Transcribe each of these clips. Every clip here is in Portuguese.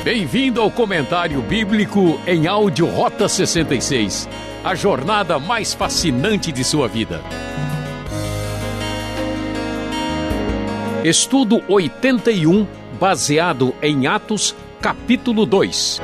Bem-vindo ao Comentário Bíblico em áudio Rota 66, a jornada mais fascinante de sua vida. Estudo 81, baseado em Atos, capítulo 2.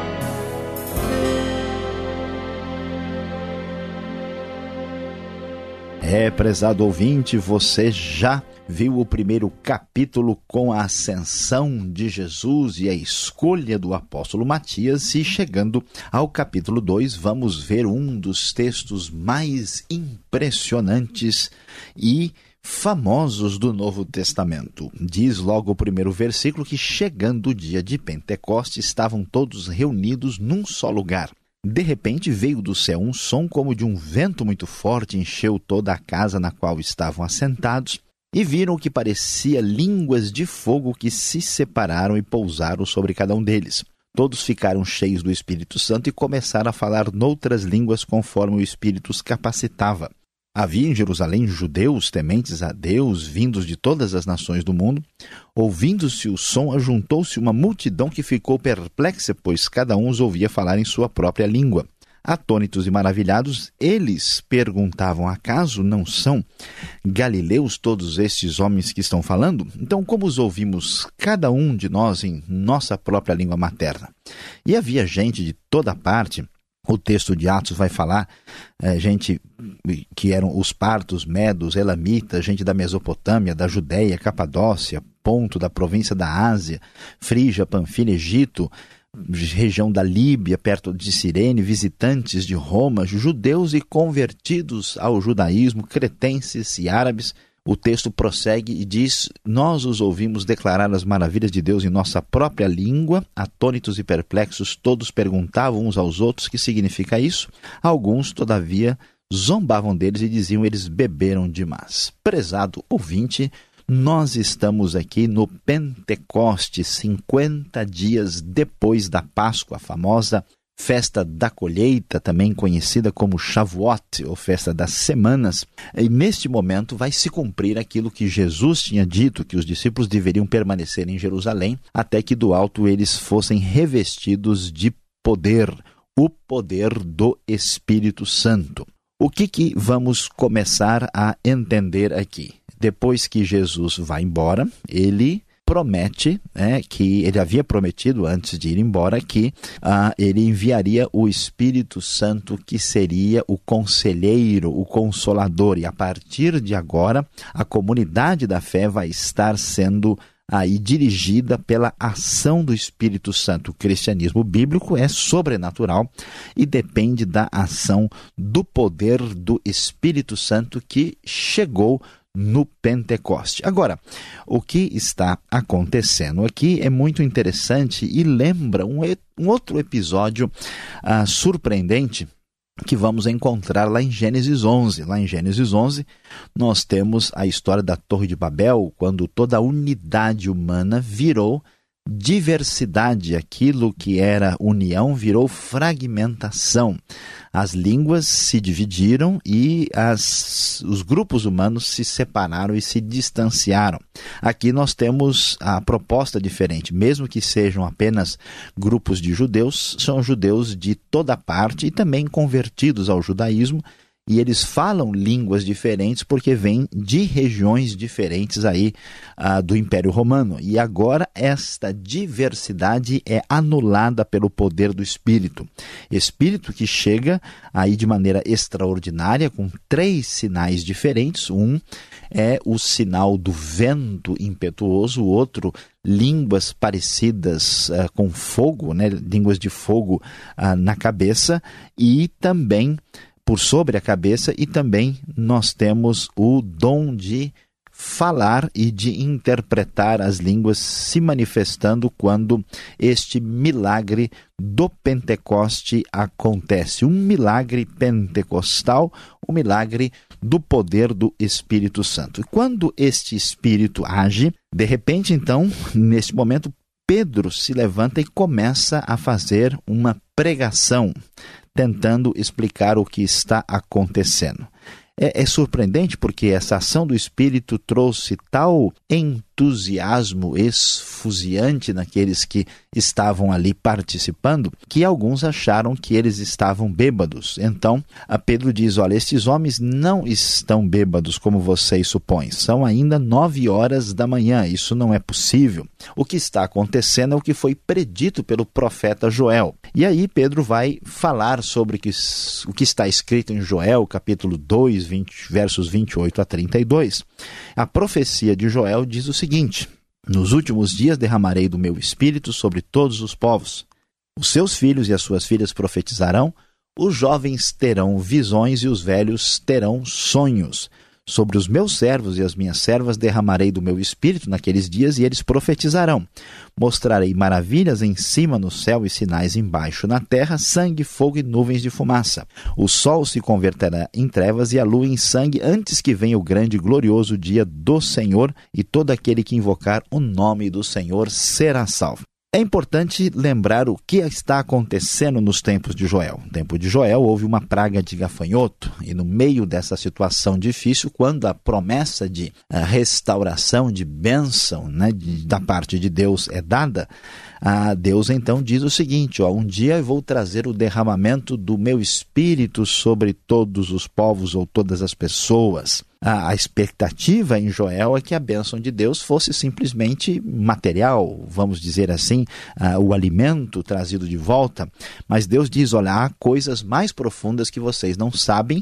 Prezado ouvinte, você já viu o primeiro capítulo com a ascensão de Jesus e a escolha do apóstolo Matias, e chegando ao capítulo 2, vamos ver um dos textos mais impressionantes e famosos do Novo Testamento. Diz logo o primeiro versículo que, chegando o dia de Pentecostes, estavam todos reunidos num só lugar. De repente veio do céu um som como de um vento muito forte, encheu toda a casa na qual estavam assentados, e viram o que parecia línguas de fogo que se separaram e pousaram sobre cada um deles. Todos ficaram cheios do Espírito Santo e começaram a falar noutras línguas conforme o Espírito os capacitava. Havia em Jerusalém judeus tementes a Deus, vindos de todas as nações do mundo. Ouvindo-se o som, ajuntou-se uma multidão que ficou perplexa, pois cada um os ouvia falar em sua própria língua. Atônitos e maravilhados, eles perguntavam: acaso não são galileus todos estes homens que estão falando? Então, como os ouvimos cada um de nós em nossa própria língua materna? E havia gente de toda parte. O texto de Atos vai falar gente que eram os partos, medos, elamitas, gente da Mesopotâmia, da Judéia, Capadócia, Ponto, da província da Ásia, Frígia, Panfilha, Egito, região da Líbia, perto de Cirene, visitantes de Roma, judeus e convertidos ao judaísmo, cretenses e árabes. O texto prossegue e diz: nós os ouvimos declarar as maravilhas de Deus em nossa própria língua. Atônitos e perplexos, todos perguntavam uns aos outros o que significa isso. Alguns, todavia, zombavam deles e diziam: eles beberam demais. Prezado ouvinte, nós estamos aqui no Pentecostes, 50 dias depois da Páscoa, a famosa festa da colheita, também conhecida como Shavuot, ou festa das semanas. E neste momento vai se cumprir aquilo que Jesus tinha dito, que os discípulos deveriam permanecer em Jerusalém, até que do alto eles fossem revestidos de poder, o poder do Espírito Santo. O que vamos começar a entender aqui? Depois que Jesus vai embora, ele promete, que ele havia prometido antes de ir embora, que ele enviaria o Espírito Santo, que seria o conselheiro, o consolador. E a partir de agora, a comunidade da fé vai estar sendo aí dirigida pela ação do Espírito Santo. O cristianismo bíblico é sobrenatural e depende da ação do poder do Espírito Santo que chegou no Pentecoste. Agora, o que está acontecendo aqui é muito interessante e lembra um outro episódio surpreendente que vamos encontrar lá em Gênesis 11. Lá em Gênesis 11, nós temos a história da Torre de Babel, quando toda a unidade humana virou diversidade. Aquilo que era união virou fragmentação. As línguas se dividiram e os grupos humanos se separaram e se distanciaram. Aqui nós temos a proposta diferente. Mesmo que sejam apenas grupos de judeus, são judeus de toda parte e também convertidos ao judaísmo, e eles falam línguas diferentes porque vêm de regiões diferentes aí do Império Romano. E agora esta diversidade é anulada pelo poder do Espírito. Espírito que chega aí de maneira extraordinária, com 3 sinais diferentes. Um é o sinal do vento impetuoso, o outro línguas parecidas com fogo, línguas de fogo na cabeça, e também por sobre a cabeça, e também nós temos o dom de falar e de interpretar as línguas se manifestando quando este milagre do Pentecoste acontece. Um milagre pentecostal, um milagre do poder do Espírito Santo. E quando este Espírito age, de repente, então, neste momento, Pedro se levanta e começa a fazer uma pregação, tentando explicar o que está acontecendo. É surpreendente porque essa ação do Espírito trouxe tal entusiasmo esfuziante naqueles que estavam ali participando, que alguns acharam que eles estavam bêbados. Então, a Pedro diz, olha, estes homens não estão bêbados como vocês supõem. São ainda 9 horas da manhã. Isso não é possível. O que está acontecendo é o que foi predito pelo profeta Joel. E aí Pedro vai falar sobre o que está escrito em Joel, capítulo 2, versos 28 a 32. A profecia de Joel diz o seguinte: nos últimos dias derramarei do meu espírito sobre todos os povos. Os seus filhos e as suas filhas profetizarão, os jovens terão visões e os velhos terão sonhos. Sobre os meus servos e as minhas servas derramarei do meu espírito naqueles dias e eles profetizarão. Mostrarei maravilhas em cima no céu e sinais embaixo na terra, sangue, fogo e nuvens de fumaça. O sol se converterá em trevas e a lua em sangue antes que venha o grande e glorioso dia do Senhor, e todo aquele que invocar o nome do Senhor será salvo. É importante lembrar o que está acontecendo nos tempos de Joel. No tempo de Joel houve uma praga de gafanhoto, e no meio dessa situação difícil, quando a promessa de restauração, de bênção, da parte de Deus é dada, Deus então diz o seguinte: um dia eu vou trazer o derramamento do meu espírito sobre todos os povos ou todas as pessoas. A expectativa em Joel é que a bênção de Deus fosse simplesmente material, vamos dizer assim, o alimento trazido de volta. Mas Deus diz, olha, há coisas mais profundas que vocês não sabem.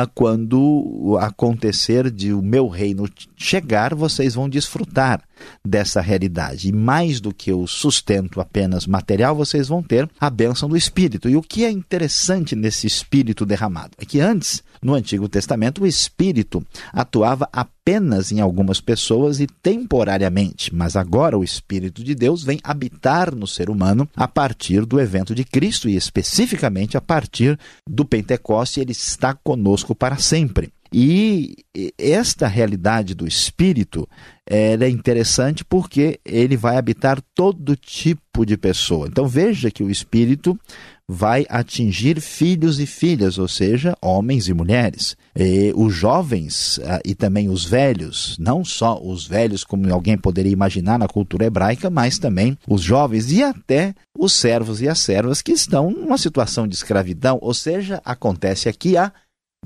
Quando acontecer de o meu reino chegar, vocês vão desfrutar dessa realidade. E mais do que o sustento apenas material, vocês vão ter a bênção do Espírito. E o que é interessante nesse Espírito derramado é que antes, no Antigo Testamento, o Espírito atuava apenas em algumas pessoas e temporariamente, mas agora o Espírito de Deus vem habitar no ser humano a partir do evento de Cristo e especificamente a partir do Pentecoste. Ele está conosco para sempre. E esta realidade do Espírito é interessante porque ele vai habitar todo tipo de pessoa. Então veja que o Espírito vai atingir filhos e filhas, ou seja, homens e mulheres. E os jovens e também os velhos, não só os velhos como alguém poderia imaginar na cultura hebraica, mas também os jovens e até os servos e as servas que estão numa situação de escravidão. Ou seja, acontece aqui a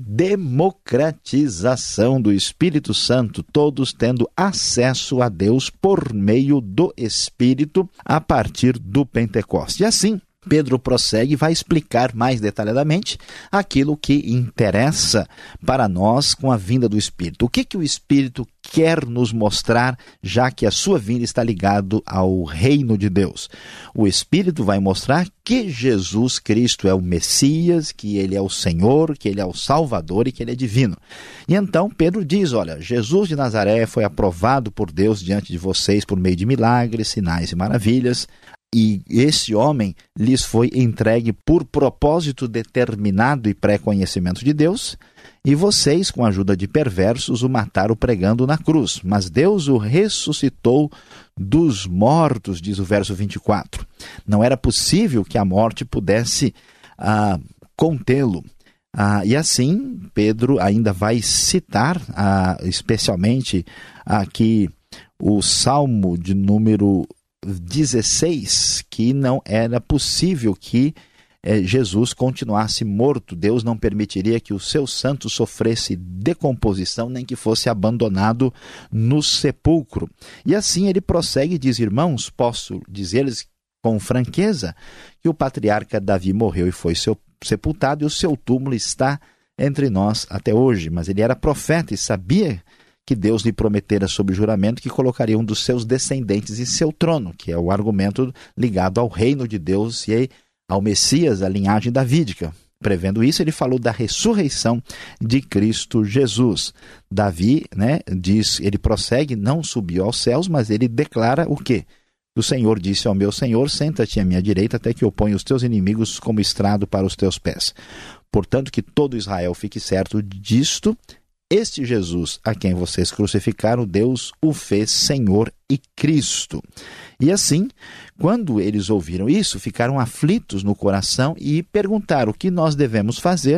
democratização do Espírito Santo, todos tendo acesso a Deus por meio do Espírito a partir do Pentecoste. E assim, Pedro prossegue e vai explicar mais detalhadamente aquilo que interessa para nós com a vinda do Espírito. O que o Espírito quer nos mostrar, já que a sua vinda está ligado ao reino de Deus? O Espírito vai mostrar que Jesus Cristo é o Messias, que ele é o Senhor, que ele é o Salvador e que ele é divino. E então Pedro diz, olha, Jesus de Nazaré foi aprovado por Deus diante de vocês por meio de milagres, sinais e maravilhas. E esse homem lhes foi entregue por propósito determinado e pré-conhecimento de Deus, e vocês, com a ajuda de perversos, o mataram pregando na cruz. Mas Deus o ressuscitou dos mortos, diz o verso 24. Não era possível que a morte pudesse contê-lo. E assim, Pedro ainda vai citar, especialmente aqui, o Salmo de número 16, que não era possível que Jesus continuasse morto. Deus não permitiria que o seu santo sofresse decomposição, nem que fosse abandonado no sepulcro. E assim ele prossegue e diz, irmãos, posso dizer-lhes com franqueza que o patriarca Davi morreu e foi sepultado, e o seu túmulo está entre nós até hoje. Mas ele era profeta e sabia que Deus lhe prometera sob juramento que colocaria um dos seus descendentes em seu trono, que é o argumento ligado ao reino de Deus e ao Messias, a linhagem davídica. Prevendo isso, ele falou da ressurreição de Cristo Jesus. Davi, diz, ele prossegue, não subiu aos céus, mas ele declara o quê? O Senhor disse ao meu Senhor, senta-te à minha direita até que eu ponha os teus inimigos como estrado para os teus pés. Portanto, que todo Israel fique certo disto: este Jesus a quem vocês crucificaram, Deus o fez Senhor e Cristo. E assim, quando eles ouviram isso, ficaram aflitos no coração e perguntaram o que nós devemos fazer.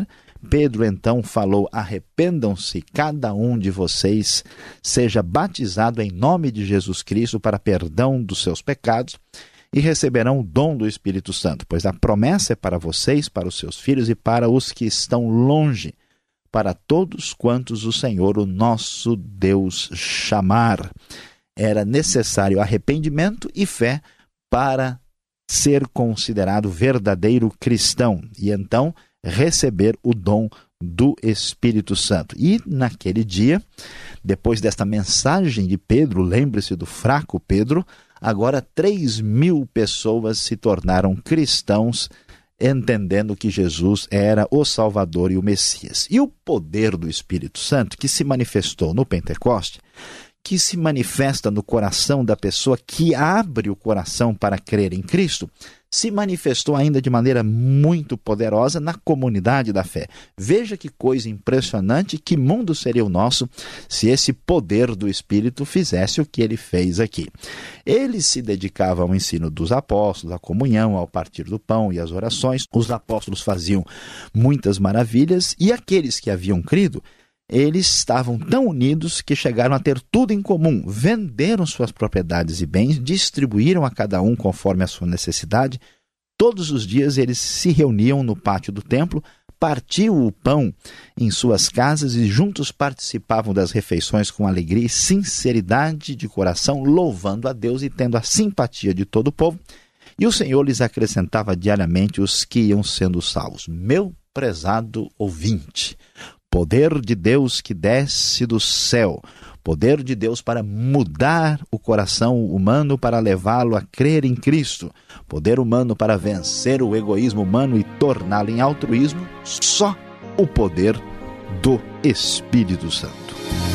Pedro então falou: arrependam-se, cada um de vocês seja batizado em nome de Jesus Cristo para perdão dos seus pecados e receberão o dom do Espírito Santo, pois a promessa é para vocês, para os seus filhos e para os que estão longe, para todos quantos o Senhor, o nosso Deus, chamar. Era necessário arrependimento e fé para ser considerado verdadeiro cristão e então receber o dom do Espírito Santo. E naquele dia, depois desta mensagem de Pedro, lembre-se do fraco Pedro, agora 3.000 pessoas se tornaram cristãos, entendendo que Jesus era o Salvador e o Messias. E o poder do Espírito Santo, que se manifestou no Pentecoste, que se manifesta no coração da pessoa que abre o coração para crer em Cristo, se manifestou ainda de maneira muito poderosa na comunidade da fé. Veja que coisa impressionante, que mundo seria o nosso se esse poder do Espírito fizesse o que ele fez aqui. Ele se dedicava ao ensino dos apóstolos, à comunhão, ao partir do pão e às orações. Os apóstolos faziam muitas maravilhas e aqueles que haviam crido, eles estavam tão unidos que chegaram a ter tudo em comum, venderam suas propriedades e bens, distribuíram a cada um conforme a sua necessidade. Todos os dias eles se reuniam no pátio do templo, partiam o pão em suas casas e juntos participavam das refeições com alegria e sinceridade de coração, louvando a Deus e tendo a simpatia de todo o povo. E o Senhor lhes acrescentava diariamente os que iam sendo salvos. Meu prezado ouvinte, poder de Deus que desce do céu, poder de Deus para mudar o coração humano, para levá-lo a crer em Cristo, poder humano para vencer o egoísmo humano e torná-lo em altruísmo, só o poder do Espírito Santo.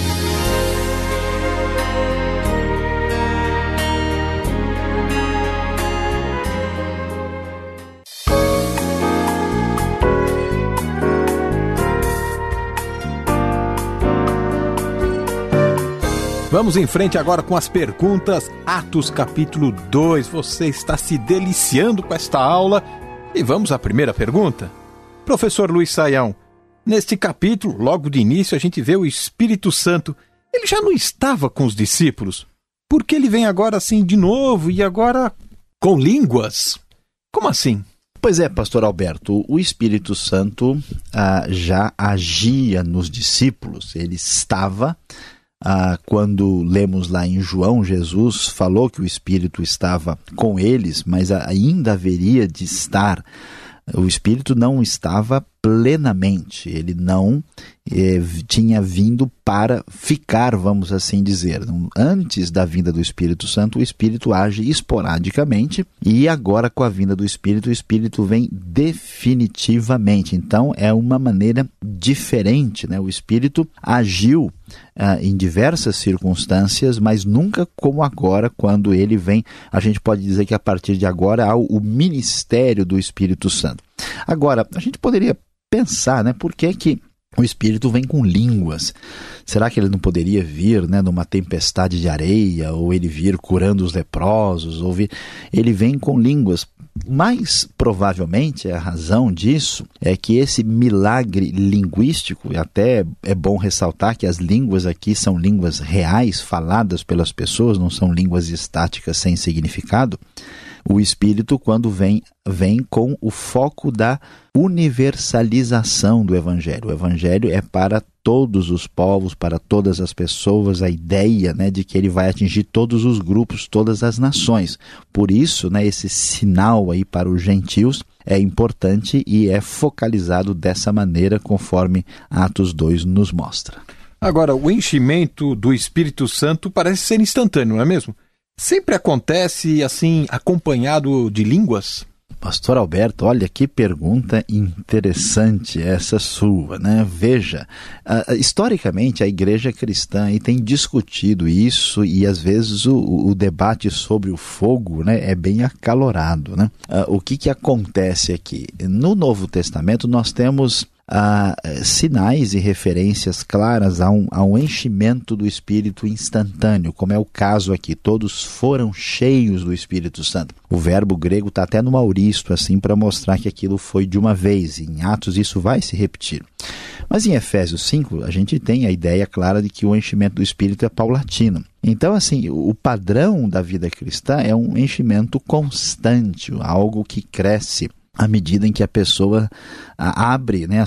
Vamos em frente agora com as perguntas. Atos capítulo 2. Você está se deliciando com esta aula? E vamos à primeira pergunta. Professor Luiz Saião, neste capítulo, logo de início, a gente vê o Espírito Santo. Ele já não estava com os discípulos? Por que ele vem agora assim de novo e agora com línguas? Como assim? Pois é, pastor Alberto, o Espírito Santo já agia nos discípulos. Ele estava... quando lemos lá em João, Jesus falou que o Espírito estava com eles, mas ainda haveria de estar. O Espírito não estava plenamente, ele não tinha vindo para ficar, vamos assim dizer. Antes da vinda do Espírito Santo, o Espírito age esporadicamente, e agora com a vinda do Espírito, o Espírito vem definitivamente. Então é uma maneira diferente, né? O Espírito agiu em diversas circunstâncias, mas nunca como agora, quando ele vem. A gente pode dizer que a partir de agora há o ministério do Espírito Santo. Agora, a gente poderia pensar, né, por que o Espírito vem com línguas? Será que ele não poderia vir, né, numa tempestade de areia, ou ele vir curando os leprosos, ou ele vem com línguas? Mais provavelmente a razão disso é que esse milagre linguístico, e até é bom ressaltar que as línguas aqui são línguas reais, faladas pelas pessoas, não são línguas estáticas sem significado. O Espírito, quando vem com o foco da universalização do Evangelho. O Evangelho é para todos os povos, para todas as pessoas, a ideia, né, de que ele vai atingir todos os grupos, todas as nações. Por isso, né, esse sinal aí para os gentios é importante e é focalizado dessa maneira, conforme Atos 2 nos mostra. Agora, o enchimento do Espírito Santo parece ser instantâneo, não é mesmo? Sempre acontece assim, acompanhado de línguas? Pastor Alberto, olha que pergunta interessante essa sua, né? Veja, historicamente a igreja cristã aí tem discutido isso, e às vezes o debate sobre o fogo, né, é bem acalorado, né? O que acontece aqui? No Novo Testamento nós temos sinais e referências claras a um enchimento do Espírito instantâneo, como é o caso aqui. Todos foram cheios do Espírito Santo. O verbo grego está até no auristo, assim, para mostrar que aquilo foi de uma vez. Em Atos isso vai se repetir. Mas em Efésios 5, a gente tem a ideia clara de que o enchimento do Espírito é paulatino. Então, assim, o padrão da vida cristã é um enchimento constante, algo que cresce à medida em que a pessoa abre, né, a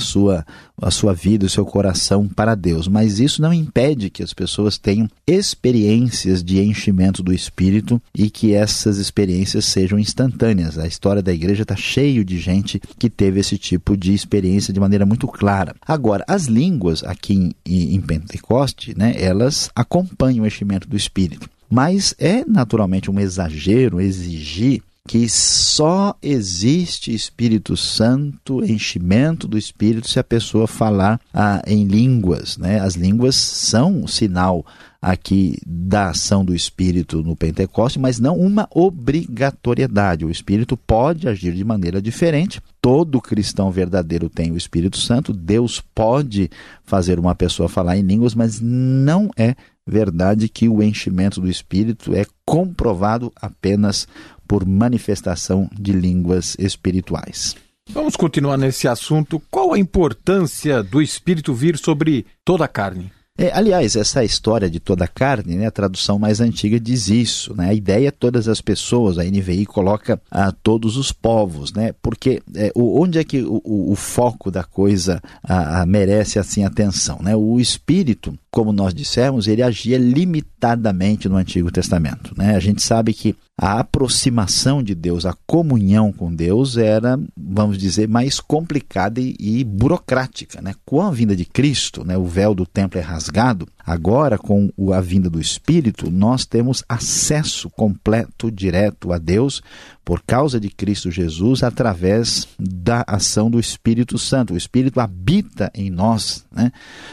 sua vida, o seu coração para Deus. Mas isso não impede que as pessoas tenham experiências de enchimento do Espírito e que essas experiências sejam instantâneas. A história da igreja está cheio de gente que teve esse tipo de experiência de maneira muito clara. Agora, as línguas aqui em Pentecoste, né, elas acompanham o enchimento do Espírito. Mas é naturalmente um exagero exigir que só existe Espírito Santo, enchimento do Espírito, se a pessoa falar em línguas, né? As línguas são sinal aqui da ação do Espírito no Pentecoste, mas não uma obrigatoriedade. O Espírito pode agir de maneira diferente. Todo cristão verdadeiro tem o Espírito Santo. Deus pode fazer uma pessoa falar em línguas, mas não é verdade que o enchimento do Espírito é comprovado apenas por manifestação de línguas espirituais. Vamos continuar nesse assunto. Qual a importância do Espírito vir sobre toda a carne? Aliás, essa história de toda a carne, né, a tradução mais antiga diz isso, né? A ideia é todas as pessoas, a NVI coloca todos os povos, né? Porque onde é que o foco da coisa merece assim atenção, né? O Espírito, como nós dissemos, ele agia limitadamente no Antigo Testamento, né? A gente sabe que a aproximação de Deus, a comunhão com Deus era, vamos dizer, mais complicada e burocrática, né? Com a vinda de Cristo, né, o véu do templo é rasgado. Agora, com a vinda do Espírito, nós temos acesso completo, direto a Deus, por causa de Cristo Jesus, através da ação do Espírito Santo. O Espírito habita em nós, né?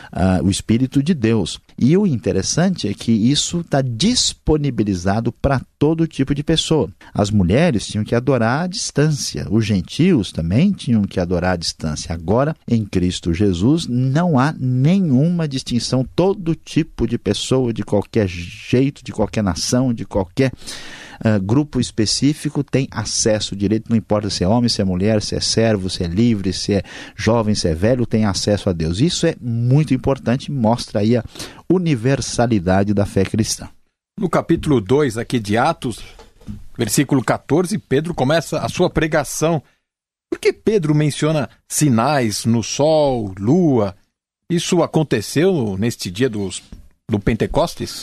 O Espírito de Deus. E o interessante é que isso está disponibilizado para todo tipo de pessoa. As mulheres tinham que adorar à distância, os gentios também tinham que adorar à distância. Agora, em Cristo Jesus, não há nenhuma distinção. Todo tipo de pessoa, de qualquer jeito, de qualquer nação, de qualquer grupo específico tem acesso direito, não importa se é homem, se é mulher, se é servo, se é livre, se é jovem, se é velho, tem acesso a Deus. Isso é muito importante, mostra aí a universalidade da fé cristã. No capítulo 2 aqui de Atos, versículo 14, Pedro começa a sua pregação. Por que Pedro menciona sinais no sol, lua? Isso aconteceu neste dia do Pentecostes?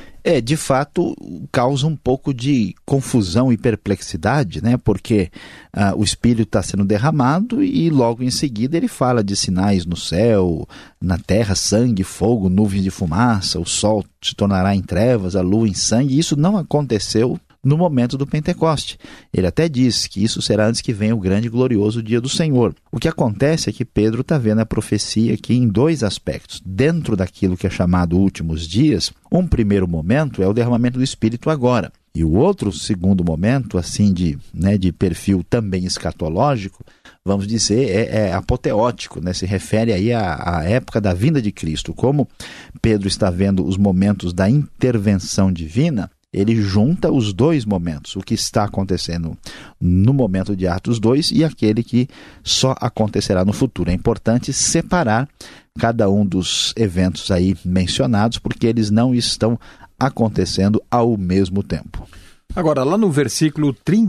De fato, causa um pouco de confusão e perplexidade, né? Porque o Espírito está sendo derramado e logo em seguida ele fala de sinais no céu, na terra, sangue, fogo, nuvens de fumaça, o sol se tornará em trevas, a lua em sangue. Isso não aconteceu no momento do Pentecoste. Ele até diz que isso será antes que venha o grande e glorioso dia do Senhor. O que acontece é que Pedro está vendo a profecia aqui em dois aspectos. Dentro daquilo que é chamado últimos dias, um primeiro momento é o derramamento do Espírito agora. E o outro segundo momento, assim de perfil também escatológico, vamos dizer, é apoteótico, né? Se refere aí à época da vinda de Cristo. Como Pedro está vendo os momentos da intervenção divina, ele junta os dois momentos, o que está acontecendo no momento de Atos 2 e aquele que só acontecerá no futuro. É importante separar cada um dos eventos aí mencionados, porque eles não estão acontecendo ao mesmo tempo. Agora, lá no versículo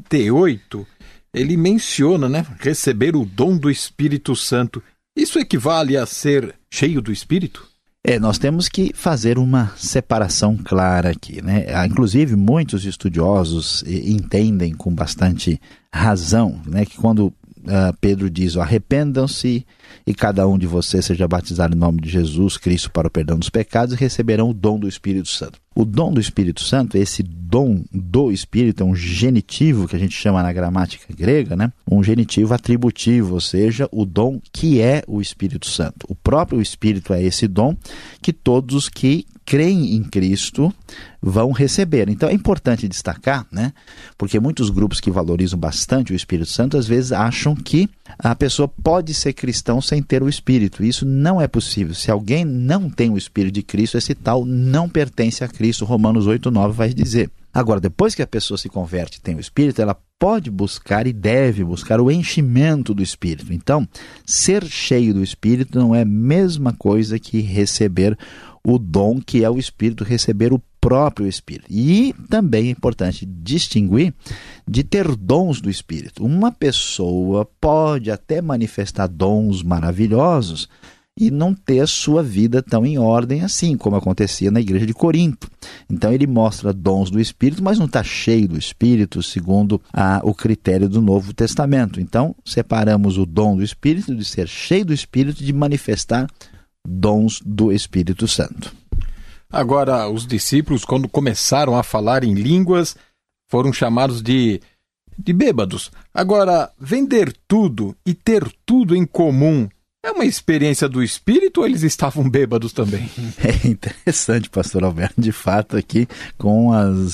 38, ele menciona, né, receber o dom do Espírito Santo. Isso equivale a ser cheio do Espírito? Nós temos que fazer uma separação clara aqui, né? Inclusive, muitos estudiosos entendem com bastante razão, né, que quando Pedro diz, arrependam-se e cada um de vocês seja batizado em nome de Jesus Cristo para o perdão dos pecados e receberão o dom do Espírito Santo. O dom do Espírito Santo, esse dom do Espírito é um genitivo que a gente chama na gramática grega, né? Um genitivo atributivo, ou seja, o dom que é o Espírito Santo. O próprio Espírito é esse dom que todos que creem em Cristo vão receber. Então é importante destacar, né? Porque muitos grupos que valorizam bastante o Espírito Santo às vezes acham que a pessoa pode ser cristão sem ter o Espírito. Isso não é possível. Se alguém não tem o Espírito de Cristo, esse tal não pertence a Cristo. Romanos 8:9 vai dizer. Agora, depois que a pessoa se converte e tem o Espírito, ela pode buscar e deve buscar o enchimento do Espírito. Então, ser cheio do Espírito não é a mesma coisa que receber o dom que é o Espírito, receber o próprio Espírito. E também é importante distinguir de ter dons do Espírito. Uma pessoa pode até manifestar dons maravilhosos e não ter a sua vida tão em ordem assim, como acontecia na igreja de Corinto. Então ele mostra dons do Espírito, mas não está cheio do Espírito, segundo o critério do Novo Testamento. Então separamos o dom do Espírito de ser cheio do Espírito, de manifestar dons do Espírito Santo. Agora, os discípulos, quando começaram a falar em línguas, foram chamados de bêbados. Agora, vender tudo e ter tudo em comum é uma experiência do Espírito ou eles estavam bêbados também? É interessante, pastor Alberto. De fato, aqui, com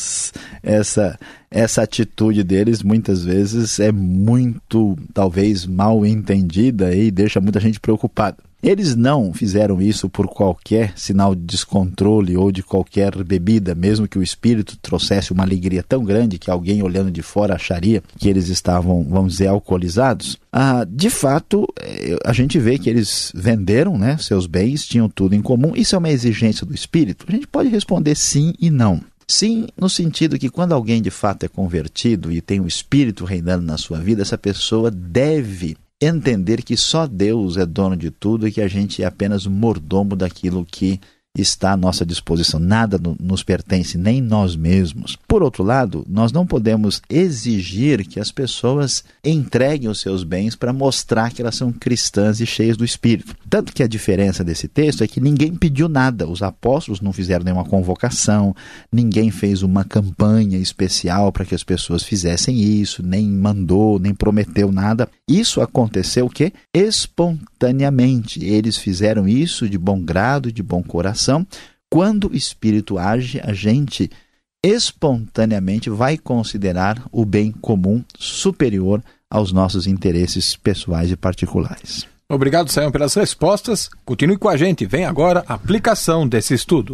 essa atitude deles, muitas vezes é muito, talvez, mal entendida e deixa muita gente preocupada. Eles não fizeram isso por qualquer sinal de descontrole ou de qualquer bebida, mesmo que o Espírito trouxesse uma alegria tão grande que alguém olhando de fora acharia que eles estavam, vamos dizer, alcoolizados. De fato, a gente vê que eles venderam, né, seus bens, tinham tudo em comum. Isso é uma exigência do Espírito? A gente pode responder sim e não. Sim, no sentido que quando alguém de fato é convertido e tem o Espírito reinando na sua vida, essa pessoa deve entender que só Deus é dono de tudo e que a gente é apenas mordomo daquilo que está à nossa disposição. Nada nos pertence, nem nós mesmos. Por outro lado, nós não podemos exigir que as pessoas entreguem os seus bens para mostrar que elas são cristãs e cheias do Espírito. Tanto que a diferença desse texto é que ninguém pediu nada. Os apóstolos não fizeram nenhuma convocação, ninguém fez uma campanha especial para que as pessoas fizessem isso, nem mandou, nem prometeu nada. Isso aconteceu o quê? Espontaneamente. Eles fizeram isso de bom grado, de bom coração. Quando o Espírito age, a gente espontaneamente vai considerar o bem comum superior aos nossos interesses pessoais e particulares. Obrigado, Sayão, pelas respostas. Continue com a gente. Vem agora a aplicação desse estudo.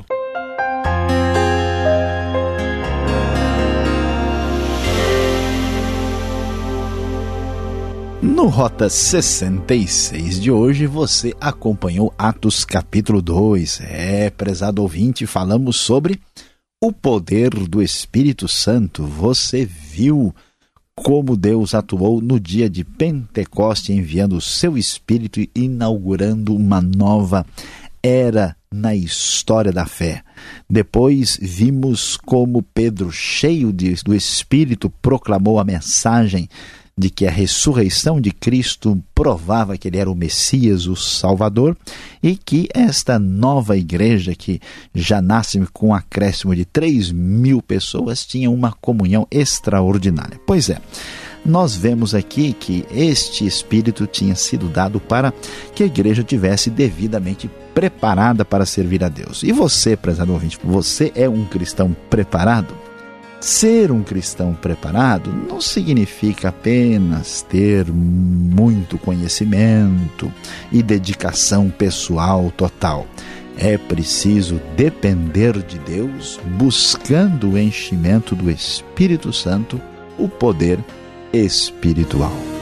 No Rota 66 de hoje, você acompanhou Atos capítulo 2. Prezado ouvinte, falamos sobre o poder do Espírito Santo. Você viu como Deus atuou no dia de Pentecoste, enviando o seu Espírito e inaugurando uma nova era na história da fé. Depois vimos como Pedro, cheio do Espírito, proclamou a mensagem de que a ressurreição de Cristo provava que ele era o Messias, o Salvador, e que esta nova igreja, que já nasce com um acréscimo de 3.000 pessoas, tinha uma comunhão extraordinária. Pois é, nós vemos aqui que este Espírito tinha sido dado para que a igreja tivesse devidamente preparada para servir a Deus. E você, prezado ouvinte, você é um cristão preparado? Ser um cristão preparado não significa apenas ter muito conhecimento e dedicação pessoal total. É preciso depender de Deus, buscando o enchimento do Espírito Santo, o poder espiritual.